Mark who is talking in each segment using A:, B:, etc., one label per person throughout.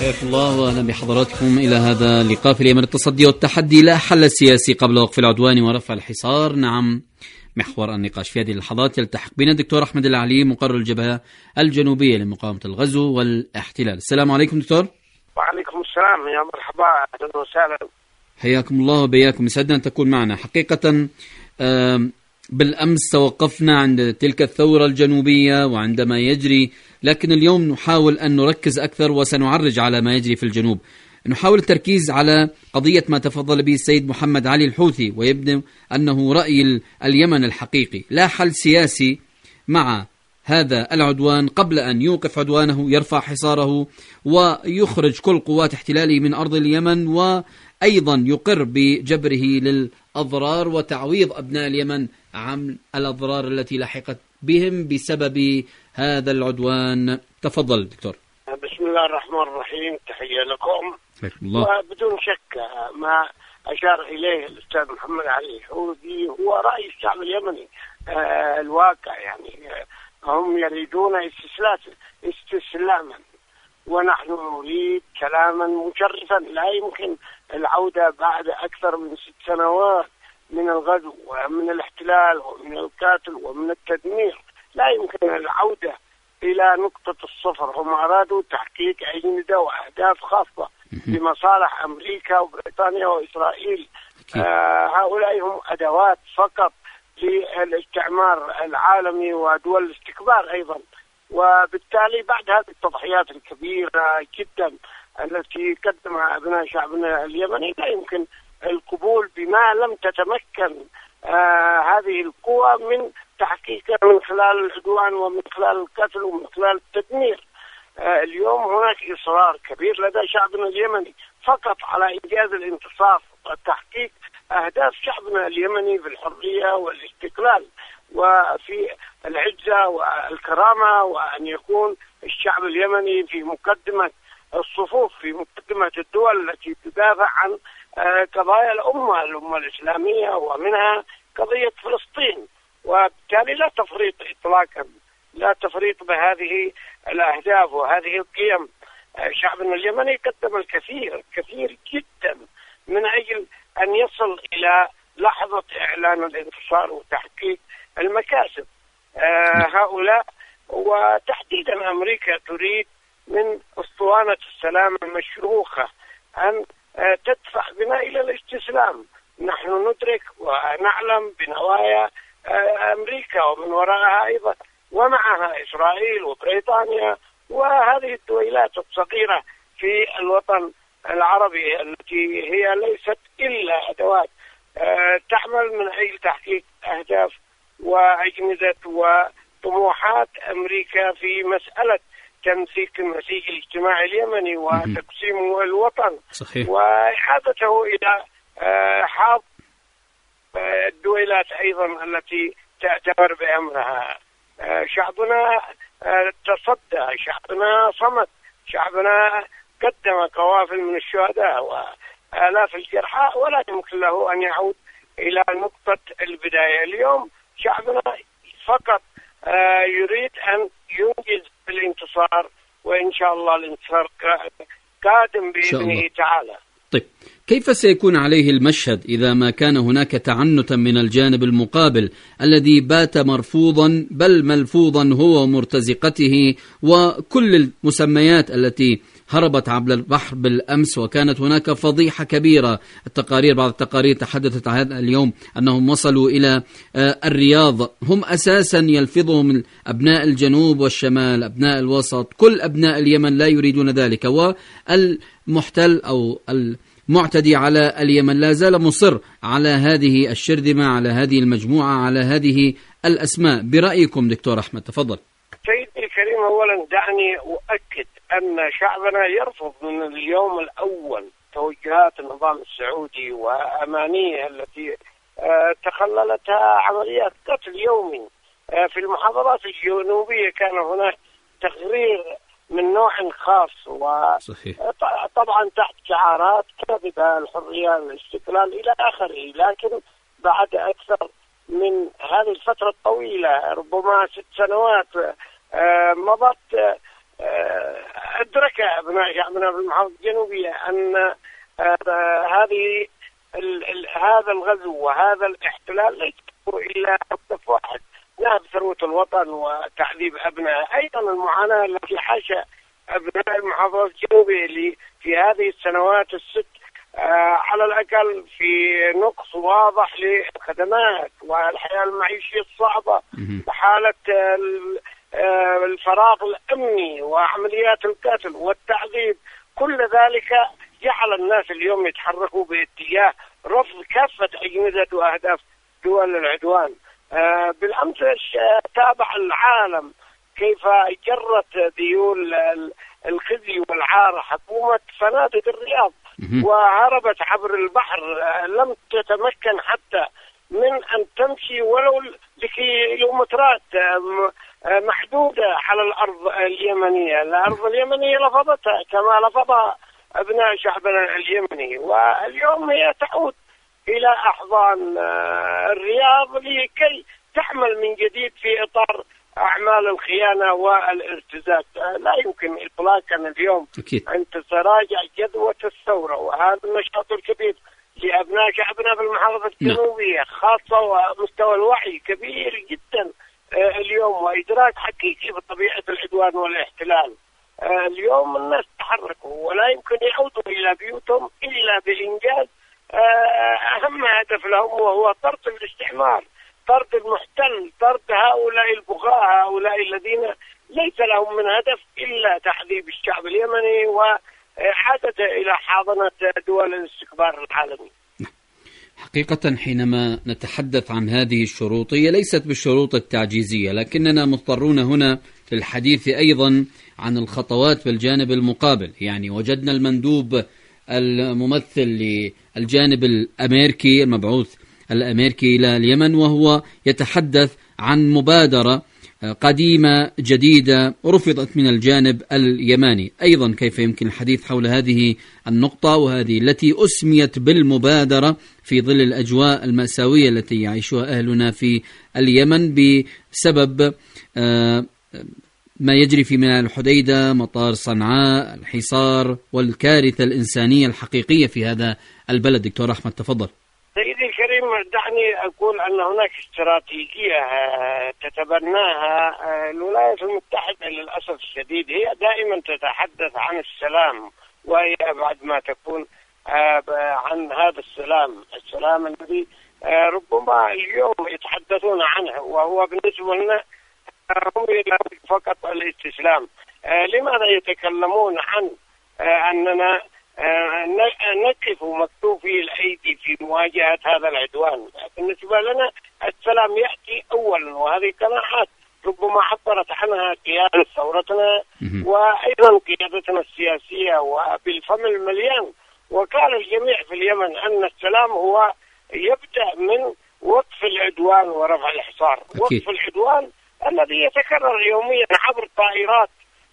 A: حياكم الله واهلا بحضراتكم الى هذا اللقاء في اليمن. التصدي والتحدي، لا حل سياسي قبل وقف العدوان ورفع الحصار. نعم، محور النقاش في هذه اللحظات يلتحق بنا الدكتور أحمد العلي، مقرر الجبهة الجنوبية لمقاومة الغزو والاحتلال. السلام عليكم دكتور.
B: وعليكم السلام، يا مرحبا، اهلا وسهلا.
A: حياكم الله وبياكم، يسعدنا ان تكون معنا. حقيقة بالأمس توقفنا عند تلك الثورة الجنوبية وعندما يجري، لكن اليوم نحاول أن نركز أكثر وسنعرج على ما يجري في الجنوب. نحاول التركيز على قضية ما تفضل به السيد محمد علي الحوثي، ويبدو أنه رأي اليمن الحقيقي. لا حل سياسي مع هذا العدوان قبل أن يوقف عدوانه، يرفع حصاره ويخرج كل قوات احتلاله من أرض اليمن، وأيضا يقر بجبره للأضرار وتعويض أبناء اليمن عن الأضرار التي لحقت بهم بسبب هذا العدوان. تفضل دكتور.
B: بسم الله الرحمن الرحيم، تحية لكم.
A: الله.
B: وبدون شك ما أشار إليه الأستاذ محمد علي الحوثي هو رأي الشعب اليمني الواقع. يعني هم يريدون استسلاما، ونحن نريد كلاما مشرفا. لا يمكن العودة بعد أكثر من 6 سنوات من الغزو ومن الاحتلال ومن القتل ومن التدمير. لا يمكن العودة إلى نقطة الصفر. هم أرادوا تحقيق أجندة وأهداف خاصة بمصالح أمريكا وبريطانيا وإسرائيل. هؤلاء هم أدوات فقط للاستعمار العالمي ودول الاستكبار أيضا. وبالتالي بعد هذه التضحيات الكبيرة جدا التي قدمها أبناء شعبنا اليمني، لا يمكن القبول بما لم تتمكن هذه القوى من تحقيقه من خلال العدوان ومن خلال القتل ومن خلال التدمير. اليوم هناك إصرار كبير لدى شعبنا اليمني فقط على إنجاز الانتصار وتحقيق أهداف شعبنا اليمني في الحرية والاستقلال وفي العزة والكرامة، وأن يكون الشعب اليمني في مقدمة الصفوف، في مقدمة الدول التي تدافع عن قضايا الأمة الإسلامية، ومنها قضية فلسطين. وبالتالي لا تفريط إطلاقا، لا تفريط بهذه الأهداف وهذه القيم. شعبنا اليمني قدم الكثير جدا من أجل أن يصل إلى لحظة إعلان الانتصار وتحقيق المكاسب. هؤلاء وتحديدا أمريكا تريد من أسطوانة السلام المشروخة أن تدفع بنا إلى الاستسلام. نحن ندرك ونعلم بنوايا أمريكا ومن وراءها أيضا ومعها إسرائيل وبريطانيا وهذه الدويلات الصغيرة في الوطن العربي التي هي ليست إلا أدوات تعمل من أجل تحقيق أهداف وأجندة وطموحات أمريكا في مسألة تمسيك النسيج الاجتماعي اليمني وتقسيم الوطن.
A: صحيح.
B: وإعادته إلى حاض الدويلات أيضا التي تعتبر بأمرها. شعبنا تصدى، شعبنا صمد، شعبنا قدم قوافل من الشهداء وآلاف الجرحى، ولا يمكن له أن يعود إلى نقطة البداية. اليوم شعبنا فقط يريد أن ينجز الانتصار، وإن شاء الله الانتصار قادم بإذنه تعالى.
A: طيب، كيف سيكون عليه المشهد إذا ما كان هناك تعنتا من الجانب المقابل الذي بات مرفوضا بل ملفوظا هو ومرتزقته وكل المسميات التي هربت عبر البحر بالأمس، وكانت هناك فضيحة كبيرة. بعض التقارير تحدثت عن هذا اليوم أنهم وصلوا إلى الرياض. هم أساسا يلفظهم أبناء الجنوب والشمال، أبناء الوسط، كل أبناء اليمن لا يريدون ذلك. والمحتل أو المعتدي على اليمن لا زال مصر على هذه الشرذمة، على هذه المجموعة، على هذه الأسماء. برأيكم دكتور أحمد، تفضل.
B: سيدي الكريم، أولا دعني أؤكد أن شعبنا يرفض من اليوم الأول توجهات النظام السعودي وأمانيه التي تخللتها عمليات قتل يومي. في المحافظات الجنوبية كان هناك تغرير من نوع خاص، وطبعا تحت شعارات كاذبة، الحرية، الاستقلال إلى آخره. لكن بعد أكثر من هذه الفترة الطويلة، ربما 6 سنوات مضت، أدرك أبناء شعبنا في المحافظة الجنوبية أن هذا الغزو وهذا الاحتلال ليس إلا هدف واحد، نهب ثروة الوطن وتعذيب أبناء. أيضا المعاناة التي عاش أبناء المحافظة الجنوبية اللي في هذه السنوات الست على الأقل في نقص واضح للخدمات والحياة المعيشية الصعبة وحالة الفراغ الأمني وعمليات القتل والتعذيب، كل ذلك جعل الناس اليوم يتحركوا باتجاه رفض كافة أجندة وأهداف دول العدوان. بالأمس تابع العالم كيف جرت ذيول الخزي والعار حكومة فنادق الرياض وهربت عبر البحر، لم تتمكن حتى من أن تمشي ولو لكيلومترات محدودة على الأرض اليمنية. الأرض اليمنية لفظتها كما لفظها أبناء شعبنا اليمني، واليوم هي تعود إلى أحضان الرياض لكي تحمل من جديد في إطار أعمال الخيانة والارتزاق. لا يمكن إطلاقا اليوم أن تتراجع جذوة الثورة وهذا النشاط الكبير لأبناء شعبنا في المحافظة الجنوبية، خاصة ومستوى الوعي كبير جدا اليوم وإدراك حقيقي بطبيعة العدوان والاحتلال. اليوم الناس تحركوا ولا يمكن يعودوا إلى بيوتهم إلا بإنجاز أهم هدف لهم، وهو طرد الاستعمار، طرد المحتل، طرد هؤلاء البغاة، هؤلاء الذين ليس لهم من هدف إلا تعذيب الشعب اليمني وعادته إلى حاضنة دول الاستكبار العالمي.
A: حقيقة حينما نتحدث عن هذه الشروط هي ليست بالشروط التعجيزية، لكننا مضطرون هنا للحديث أيضا عن الخطوات بالجانب المقابل. يعني وجدنا المندوب الممثل للجانب الأمريكي، المبعوث الأمريكي إلى اليمن، وهو يتحدث عن مبادرة قديمة جديدة رفضت من الجانب اليماني. أيضا كيف يمكن الحديث حول هذه النقطة وهذه التي أسميت بالمبادرة في ظل الأجواء المأساوية التي يعيشها أهلنا في اليمن بسبب ما يجري في ميناء الحديدة، مطار صنعاء، الحصار والكارثة الإنسانية الحقيقية في هذا البلد. دكتور أحمد تفضل.
B: سيدي الكريم، دعني أقول أن هناك استراتيجية تتبناها الولايات المتحدة. للأسف الشديد هي دائما تتحدث عن السلام، وهي أبعد ما تكون عن هذا السلام الذي ربما اليوم يتحدثون عنه، وهو بالنسبة لنا هم فقط الاستسلام. لماذا يتكلمون عن أننا نقف مكتوفي الأيدي في مواجهة هذا العدوان؟ بالنسبة لنا السلام يأتي أولا، وهذه قناعات ربما عبرت عنها قيادة ثورتنا وأيضا قيادتنا السياسية وبالفم المليان. وقال الجميع في اليمن أن السلام هو يبدأ من وقف العدوان ورفع الحصار. وقف العدوان الذي يتكرر يوميا عبر طائرات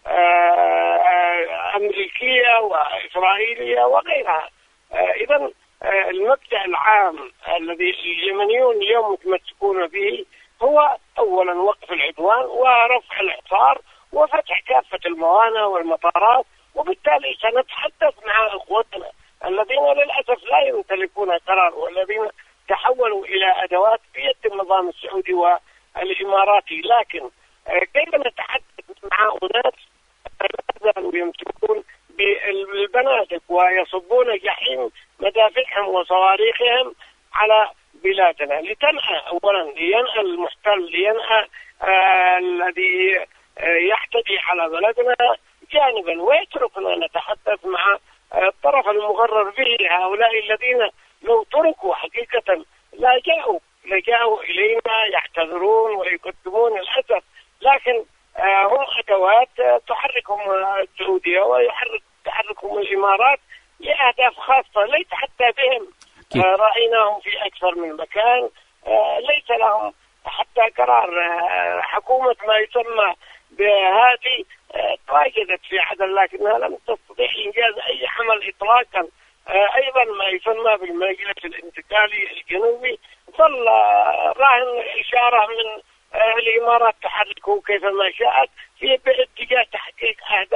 B: أمريكية وإسرائيلية وغيرها. إذن المبدأ العام الذي اليمنيون اليوم متمسكون به هو أولا وقف العدوان ورفع الحصار وفتح كافة الموانئ والمطارات، وبالتالي سنتحدث مع إخوتنا الذين للأسف لا يمتلكون قرار والذين تحولوا إلى أدوات في يد النظام السعودي والإماراتي. لكن كيف نتحدث مع أناس لا زالوا يمسكون بالبنادق ويصبون جحيم مدافعهم وصواريخهم على بلادنا لتنهى أولا، لينهى المحتل، لينهى الذي يحتدي على بلدنا جانبا، ويتركنا نتحدث مع الطرف المغرر به. هؤلاء الذين لو تركوا حقيقة لجاءوا إلينا يعتذرون ويقدمون الأسف، لكن هم أدوات تحركهم السعودية وتحركهم الإمارات لأهداف خاصة ليس حتى بهم. رأيناهم في أكثر من مكان، ليس لهم حتى قرار. حكومة ما يسمى بهذه تواجدت في عدن لكنها لم تستطيع إنجاز أي عمل إطلاقا. أيضا ما يسمى بالمجلس الانتقالي الجنوبي ظل راهن إشارة من الإمارات تحركه كيفما شاءت في اتجاه تحقيق أهداف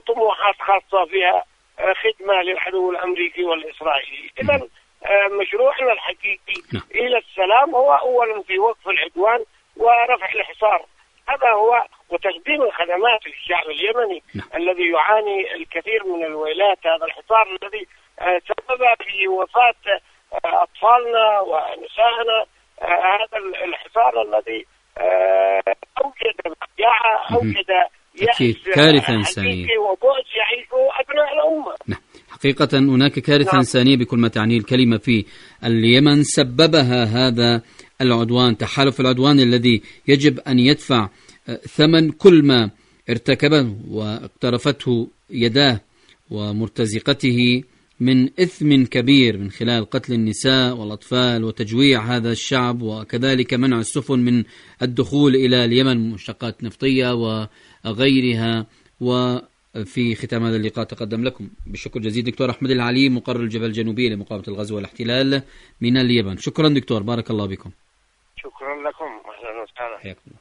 B: طموحات خاصة فيها خدمة للعدو الأمريكي والإسرائيلي. إذا مشروعنا الحقيقي إلى السلام هو أولا في وقف العدوان ورفع الحصار، هذا هو، وتقديم الخدمات للشعب اليمني الذي يعاني الكثير من الويلات. هذا الحصار الذي سبب في وفاة أطفالنا ونسائنا، هذا الحصار الذي أوجد مجاعة، أوجد
A: كارثة إنسانية
B: وبؤس يعيشه أبناء الأمة.
A: حقيقة هناك كارثة إنسانية بكل ما تعنيه الكلمة في اليمن سببها هذا العدوان، تحالف العدوان الذي يجب أن يدفع ثمن كل ما ارتكبه واقترفته يداه ومرتزقته من إثم كبير من خلال قتل النساء والأطفال وتجويع هذا الشعب، وكذلك منع السفن من الدخول إلى اليمن، مشتقات نفطية وغيرها. وفي ختام هذا اللقاء تقدم لكم بالشكر جزيل دكتور أحمد العليم، مقرر الجبهة الجنوبية لمقاومة الغزو والاحتلال من اليمن. شكرا دكتور، بارك الله بكم.
B: شكرا لكم، أهلا وسهلا.